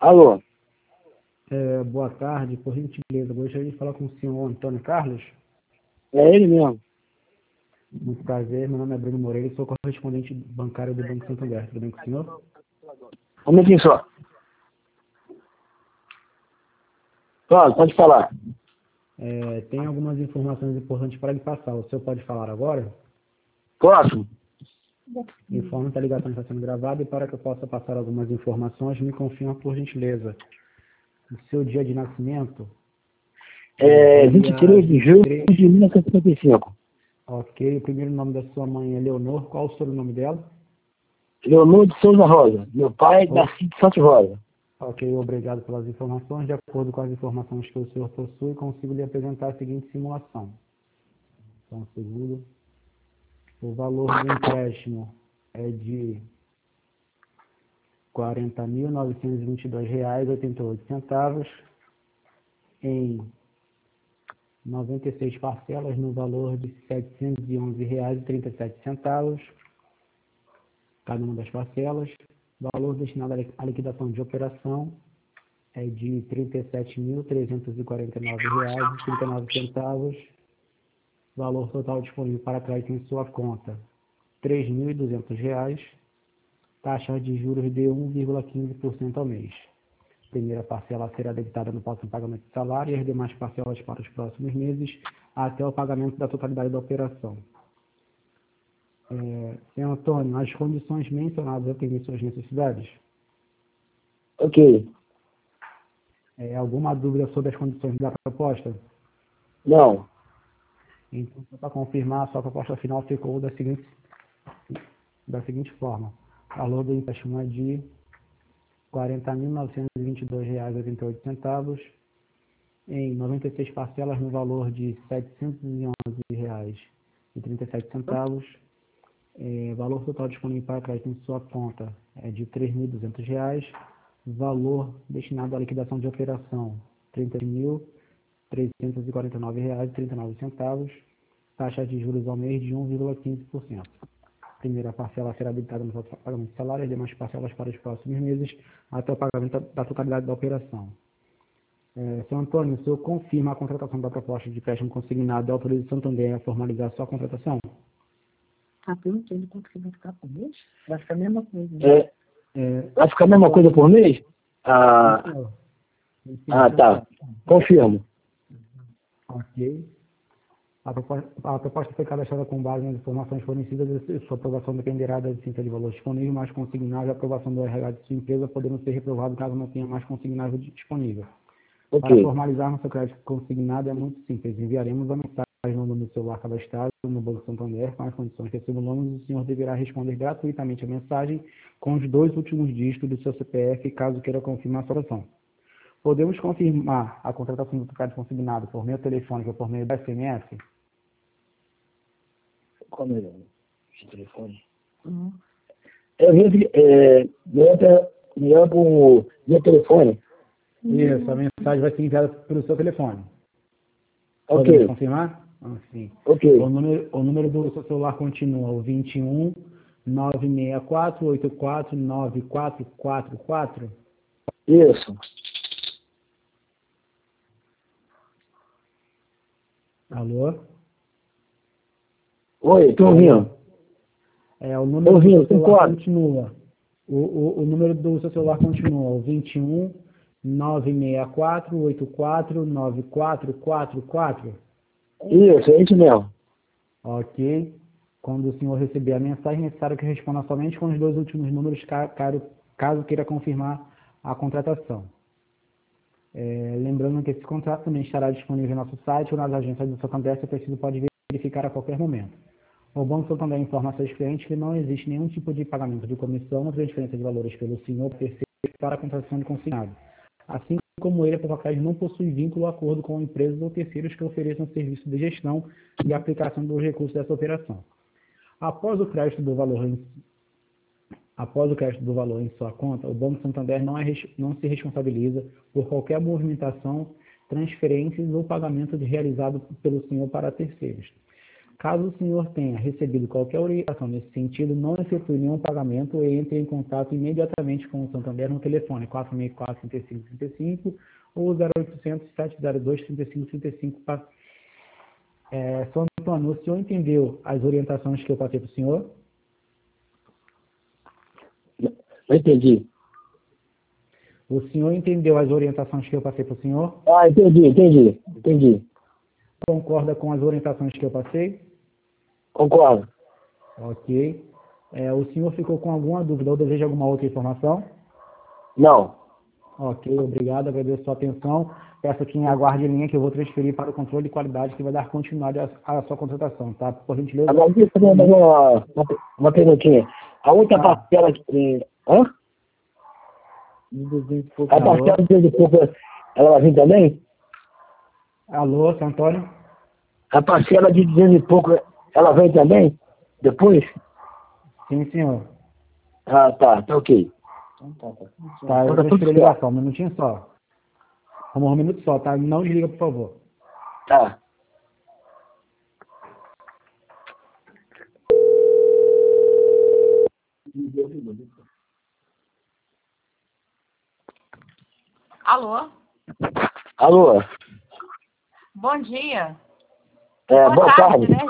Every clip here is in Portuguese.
Alô? Boa tarde, por gentileza. Gostaria de falar com o senhor Antônio Carlos. É ele mesmo. Muito prazer, meu nome é Bruno Moreira e sou correspondente bancário do Banco Santander. Tudo bem com o senhor? Um minutinho só. Pode falar. Tem algumas informações importantes para lhe passar. O senhor pode falar agora? Posso? Informe que a ligação está sendo gravada e para que eu possa passar algumas informações, me confirma por gentileza. O seu dia de nascimento? 23 de julho de 1955. Ok. O primeiro nome da sua mãe é Leonor. Qual o sobrenome dela? Leonor de Souza Rosa. Meu pai, Darcy de Santos Rosa. Ok, obrigado pelas informações. De acordo com as informações que o senhor possui, consigo lhe apresentar a seguinte simulação. Só um segundo. O valor do empréstimo é de R$ 40.922,88 em 96 parcelas no valor de R$ 711,37, cada uma das parcelas. O valor destinado à liquidação de operação é de R$ 37.349,39. Valor total disponível para crédito em sua conta, R$ 3.200. Taxa de juros de 1,15% ao mês. Primeira parcela será debitada no próximo pagamento de salário e as demais parcelas para os próximos meses, até o pagamento da totalidade da operação. Senhor Antônio, as condições mencionadas atendem suas necessidades? Ok. Alguma dúvida sobre as condições da proposta? Não. Então, só para confirmar, a sua proposta final ficou da seguinte forma. O valor do empréstimo é de R$ 40.922,88 em 96 parcelas no valor de R$ 711,37. Valor total disponível para crédito em sua conta é de R$ 3.200. Valor destinado à liquidação de operação, R$ 30.349,39. Taxa de juros ao mês de 1,15%. Primeira parcela será debitada no pagamento de salário, as demais parcelas para os próximos meses, até o pagamento da totalidade da operação. Senhor Antônio, o senhor confirma a contratação da proposta de empréstimo consignado e autoriza o Santander a formalizar a sua contratação? Eu não entendo quanto que vai ficar por mês. Vai ficar a mesma coisa. Né? Vai ficar a mesma coisa por mês? Tá. Confirmo. Ok. A proposta foi cadastrada com base nas informações fornecidas e sua aprovação dependerá da existência de valor disponível, mais consignável e aprovação do RH de sua empresa, podendo ser reprovado caso não tenha mais consignável disponível. Okay. Para formalizarmos seu crédito consignado é muito simples. Enviaremos a mensagem no número do celular cadastrado no Banco Santander com as condições que simulamos e o senhor deverá responder gratuitamente a mensagem com os 2 últimos dígitos do seu CPF, caso queira confirmar a sua operação. Podemos confirmar a contratação do crédito consignado por meio telefônico ou por meio da SMS? Qual é o telefone? Eu vi por meu telefone. Isso, a mensagem vai ser enviada pelo seu telefone. Ok. Podemos confirmar? Sim. Ok. O número do seu celular continua o 21 964 84 9444. Isso. Alô? Oi, estou ouvindo. O número do seu celular continua. O número do seu celular continua o 21 964 84 9444. Isso, é isso mesmo. Ok. Quando o senhor receber a mensagem, é necessário que responda somente com os 2 últimos números, caso queira confirmar a contratação. Lembrando que esse contrato também estará disponível no nosso site ou nas agências do Santander, se preciso pode verificar a qualquer momento. O Banco Santander informa a seus clientes que não existe nenhum tipo de pagamento de comissão ou transferência de valores pelo senhor terceiro para a contratação de consignado. Assim como ele, a Provacred não possui vínculo ou acordo com empresas ou terceiros que ofereçam serviço de gestão e aplicação dos recursos dessa operação. Após o crédito do valor em sua conta, o Banco Santander não se responsabiliza por qualquer movimentação, transferências ou pagamento realizado pelo senhor para terceiros. Caso o senhor tenha recebido qualquer orientação nesse sentido, não efetue nenhum pagamento e entre em contato imediatamente com o Santander no telefone 464-3535 ou 0800-702-3535. Senhor Antônio, o senhor entendeu as orientações que eu passei para o senhor? Não entendi. O senhor entendeu as orientações que eu passei para o senhor? Ah, entendi. Concorda com as orientações que eu passei? Concordo. Ok. O senhor ficou com alguma dúvida ou deseja alguma outra informação? Não. Ok, obrigado, agradeço a sua atenção. Peço que aguarde em linha que eu vou transferir para o controle de qualidade que vai dar continuidade à sua contratação, tá? Por gentileza. Agora, deixa eu fazer uma perguntinha. A outra parcela que... Hã? A parcela de 200 e pouco, ela vai vir também? Alô, seu Antônio? A parcela de 200 e pouco, ela vem também? Depois? Sim, senhor. Ah, tá ok. Tá, eu vou transferir a ligação, um minutinho só. Vamos um minuto só, tá? Não desliga, por favor. Tá. Alô? Alô? Bom dia. Boa tarde. Né?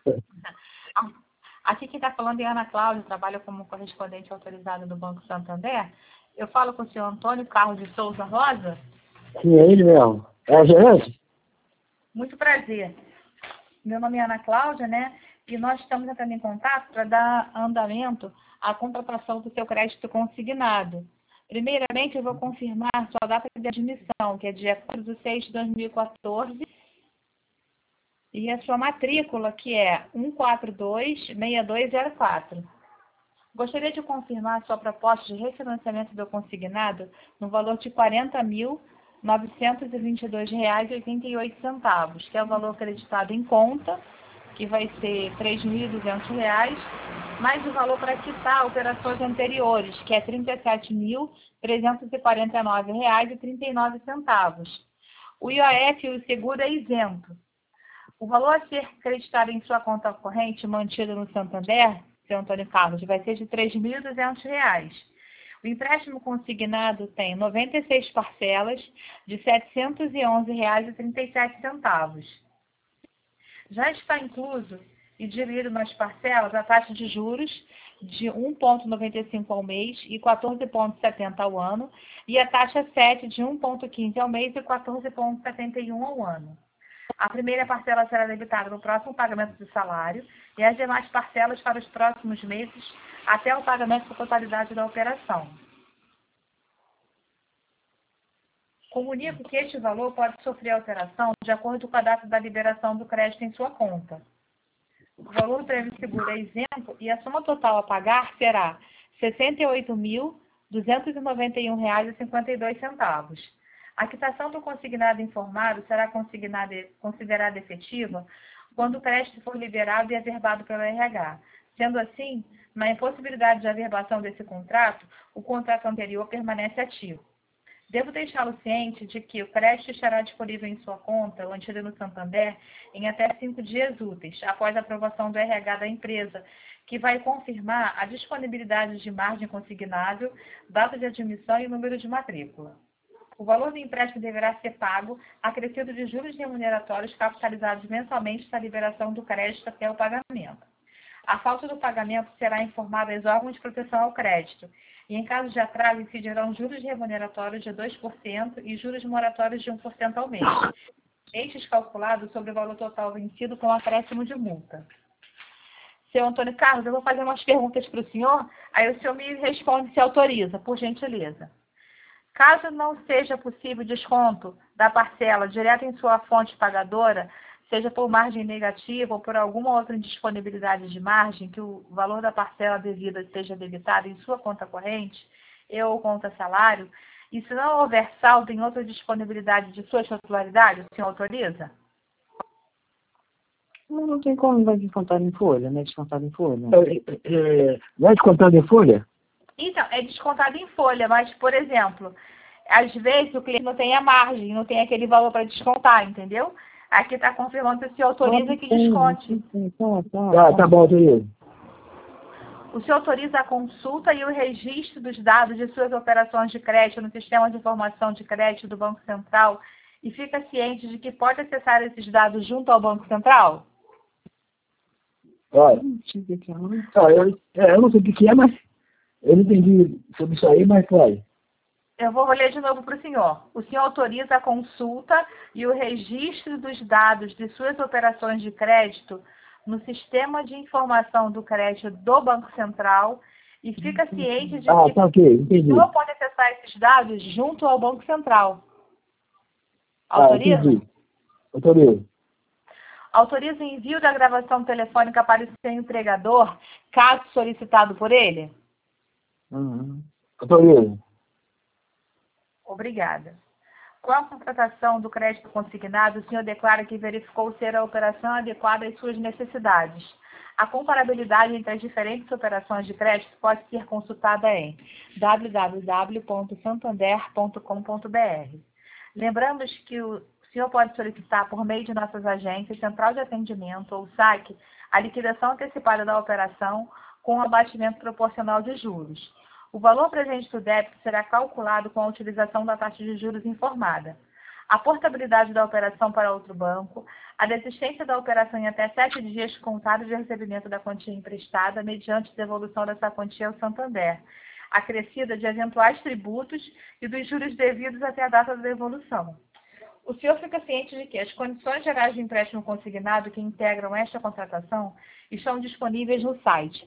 Aqui quem está falando é Ana Cláudia, trabalha como correspondente autorizada do Banco Santander. Eu falo com o senhor Antônio Carlos de Souza Rosa. Sim, é ele mesmo. É a gerente? Muito prazer. Meu nome é Ana Cláudia, né? E nós estamos entrando em contato para dar andamento à contratação do seu crédito consignado. Primeiramente, eu vou confirmar a sua data de admissão, que é dia 4/6/2014, e a sua matrícula, que é 1426204. Gostaria de confirmar a sua proposta de refinanciamento do consignado no valor de R$ 40.922,88, que é o valor acreditado em conta, que vai ser R$ 3.200, mais o valor para quitar operações anteriores, que é R$ 37.349,39. O IOF e o seguro é isento. O valor a ser acreditado em sua conta corrente mantido no Santander, seu Antônio Carlos, vai ser de R$ 3.200. O empréstimo consignado tem 96 parcelas de R$ 711,37. Já está incluso e diluído nas parcelas a taxa de juros de 1,95 ao mês e 14,70 ao ano, e a taxa 7 de 1,15 ao mês e 14,71 ao ano. A primeira parcela será debitada no próximo pagamento do salário e as demais parcelas para os próximos meses até o pagamento da totalidade da operação. Comunico que este valor pode sofrer alteração de acordo com a data da liberação do crédito em sua conta. O valor do prêmio seguro é isento e a soma total a pagar será R$ 68.291,52. A quitação do consignado informado será considerada efetiva quando o crédito for liberado e averbado pelo RH. Sendo assim, na impossibilidade de averbação desse contrato, o contrato anterior permanece ativo. Devo deixá-lo ciente de que o crédito estará disponível em sua conta, mantida no Santander, em até 5 dias úteis, após a aprovação do RH da empresa, que vai confirmar a disponibilidade de margem consignável, data de admissão e número de matrícula. O valor do empréstimo deverá ser pago, acrescido de juros remuneratórios capitalizados mensalmente na liberação do crédito até o pagamento. A falta do pagamento será informada aos órgãos de proteção ao crédito, e em caso de atraso incidirão juros remuneratórios de 2% e juros moratórios de 1% ao mês, estes calculados sobre o valor total vencido com acréscimo de multa. Seu Antônio Carlos, eu vou fazer umas perguntas para o senhor, aí o senhor me responde se autoriza, por gentileza. Caso não seja possível desconto da parcela direto em sua fonte pagadora, seja por margem negativa ou por alguma outra indisponibilidade de margem, que o valor da parcela devida seja debitado em sua conta corrente ou conta salário, e se não houver saldo em outra disponibilidade de sua titularidade, o senhor autoriza? Não tem como vai descontar em folha, né? Descontado em folha. Não é descontado em folha? Então, é descontado em folha, mas, por exemplo, às vezes o cliente não tem a margem, não tem aquele valor para descontar, entendeu? Aqui está confirmando se o senhor autoriza que desconte. Tá bom, autorizo. O senhor autoriza a consulta e o registro dos dados de suas operações de crédito no sistema de informação de crédito do Banco Central e fica ciente de que pode acessar esses dados junto ao Banco Central? Olha, eu não sei o que é, mas eu não entendi sobre isso aí, mas pode. Eu vou ler de novo para o senhor. O senhor autoriza a consulta e o registro dos dados de suas operações de crédito no sistema de informação do crédito do Banco Central e fica ciente de que tá ok, entendi. o senhor pode acessar esses dados junto ao Banco Central. Autoriza? Entendi. Autorizo. Autoriza o envio da gravação telefônica para o seu empregador, caso solicitado por ele? Autorizo. Obrigada. Com a contratação do crédito consignado, o senhor declara que verificou ser a operação adequada às suas necessidades. A comparabilidade entre as diferentes operações de crédito pode ser consultada em www.santander.com.br. Lembramos que o senhor pode solicitar por meio de nossas agências, central de atendimento ou saque, a liquidação antecipada da operação com um abatimento proporcional de juros. O valor presente do débito será calculado com a utilização da taxa de juros informada. A portabilidade da operação para outro banco, a desistência da operação em até 7 dias contados de recebimento da quantia emprestada mediante devolução dessa quantia ao Santander, acrescida de eventuais tributos e dos juros devidos até a data da devolução. O senhor fica ciente de que as condições gerais de empréstimo consignado que integram esta contratação estão disponíveis no site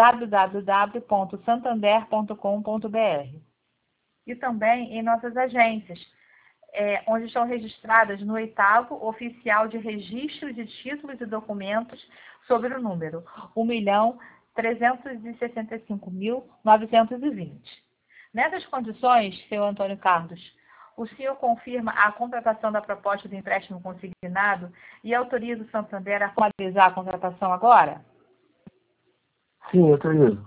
www.santander.com.br e também em nossas agências, onde estão registradas no 8º Oficial de Registro de Títulos e Documentos sobre o número 1.365.920. Nessas condições, senhor Antônio Carlos, o senhor confirma a contratação da proposta de empréstimo consignado e autoriza o Santander a formalizar a contratação agora? Sim, autorizo.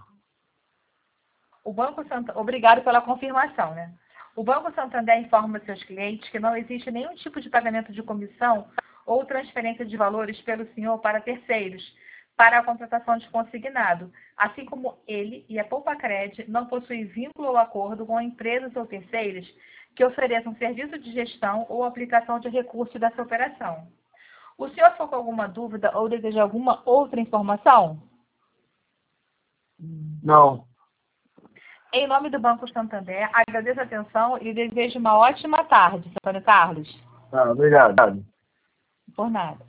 Obrigado pela confirmação, né? O Banco Santander informa seus clientes que não existe nenhum tipo de pagamento de comissão ou transferência de valores pelo senhor para terceiros para a contratação de consignado, assim como ele e a Poupacred não possuem vínculo ou acordo com empresas ou terceiros que ofereçam serviço de gestão ou aplicação de recursos dessa operação. O senhor ficou com alguma dúvida ou deseja alguma outra informação? Não. Em nome do Banco Santander, agradeço a atenção e desejo uma ótima tarde, Antônio Carlos. Obrigado. Por nada.